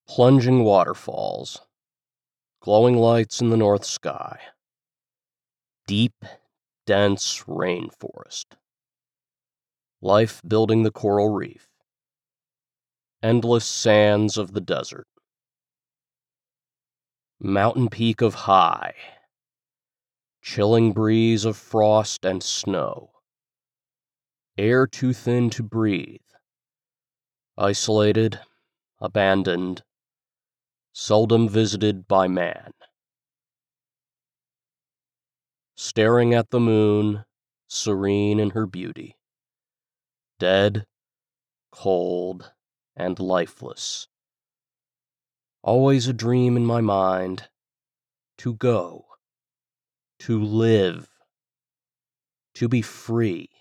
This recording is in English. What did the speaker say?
Plunging waterfalls, glowing lights in the north sky, deep, dense rainforest, life building the coral reef, endless sands of the desert, mountain peak of high, chilling breeze of frost and snow, air too thin to breathe, isolated, abandoned, seldom visited by man. Staring at the moon, serene in her beauty, dead, cold, and lifeless. Always a dream in my mind, to go, to live, to be free.